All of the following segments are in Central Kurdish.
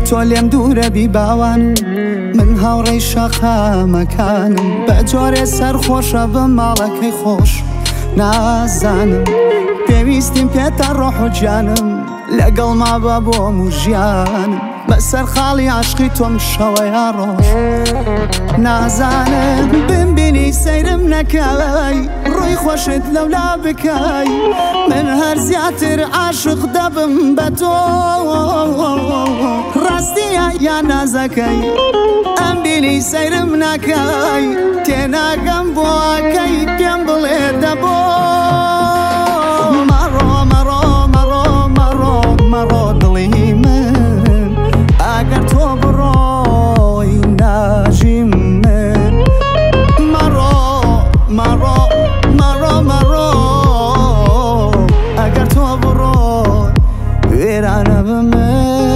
تۆ لێم دوورە بی باوانم من هاوڕێی شەقامەکانم بە جۆرێ سەرخۆشە بم ماڵەکەی خۆش نازانم پێویستیم پێتە ڕۆح و گیانم لەگەڵ ما بە بۆم و ژیانم بەسەر خاڵی عاشقی تۆم شەوەیە ڕۆژ نازانم بمبینی سەیرم نەکەی ڕووی خۆشت لەولا بکەی من هەر زیاتر عاشق دەبم بە تۆ ڕاستیە یان نازەکەی ئەم بینی سەیرم نەکەی تێناگەم بۆکەی پێم بڵێ دەبۆ مەڕۆ دڵی من ئەگەر تۆ بڕۆی ناژی من مەڕۆ ئەگەر تۆ بڕۆی وێرانە بە من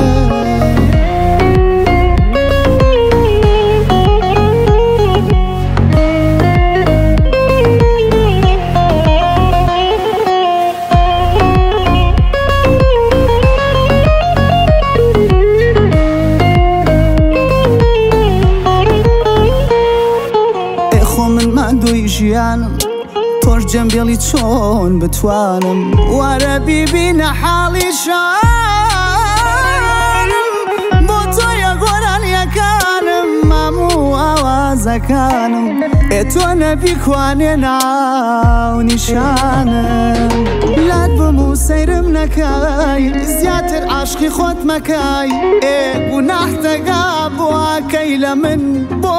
دوی ژیانم تۆش جەمبێڵی چۆن بتوانم وەرە بیبینە حاڵی شانم بۆ تۆیە گۆرانیەکانم ماموو ئاوازەکانم تۆ نەبی کوانێ ناو نیشانم لات بم و سەیرم نەکەی زیاتر عاشقی خۆت مەکەی گوناحتەگا بۆکەی لە من بۆ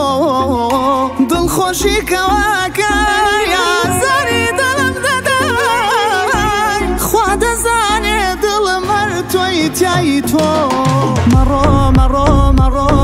دڵخۆشی کەواکەی ئازاری دڵم دەدەی خوا دەزانێ دڵم هەر تۆی تیایی تۆ مەڕۆ